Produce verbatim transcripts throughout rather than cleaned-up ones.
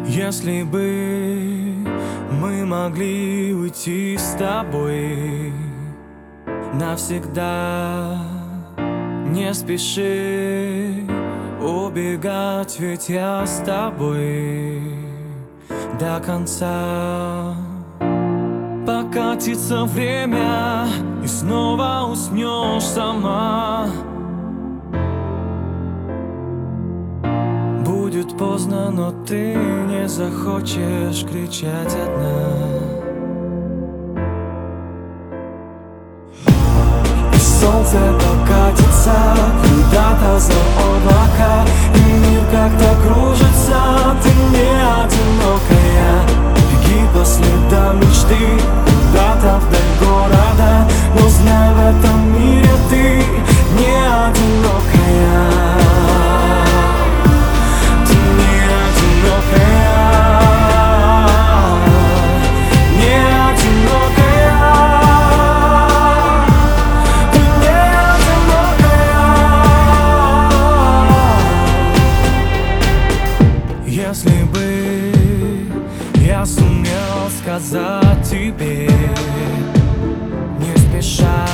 Если бы мы могли уйти с тобой навсегда, не спеши убегать, ведь я с тобой до конца. Покатится время, и снова уснешь сама. Будет поздно, но ты не захочешь кричать одна. И солнце покатится куда-то за облака, и мир как-то кружится, ты не одинокая. Беги по следам мечты куда-то вдаль города, но знай, в этом мире ты не одинокая. Если бы я сумел сказать тебе, не спеша,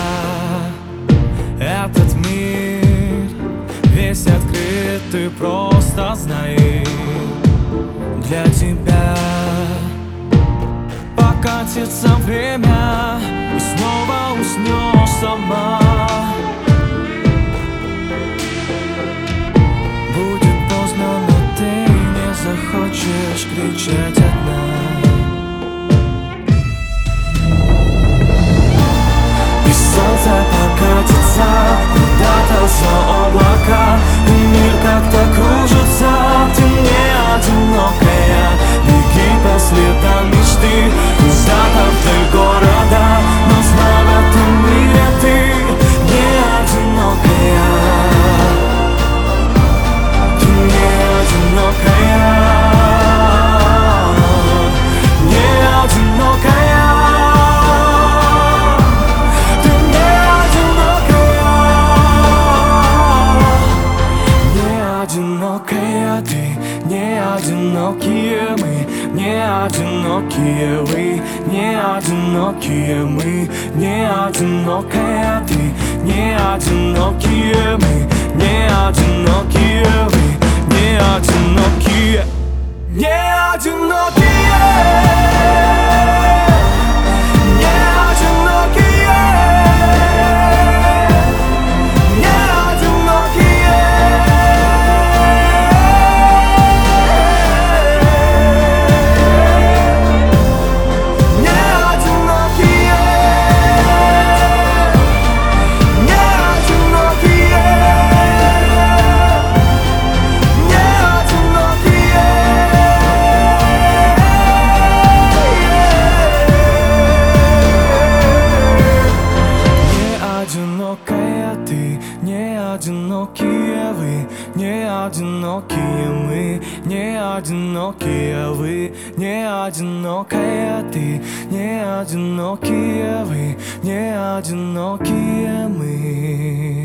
этот мир весь открыт, ты просто знай, для тебя покатится время, и снова уснешь сама. Будет поздно, но ты не захочешь кричать одна. И солнце покатится куда-то за облака, и мир как-то кружится, ты не одинокая. Беги по следам мечты куда-то вдаль города, но знай, в этом мире ты не одинокая. Ты не одинокая. Не одинокая. Ты не одинокая. Не одинокая ты, не одинокие мы, не одинокие вы, не одинокие мы, не одинокая ты, не одинокие мы, не одинокие вы, не одинокие, не одинокие. Одинокие вы, не одинокие мы, не одинокие вы, не одинокая ты, не одинокие вы, не одинокие мы.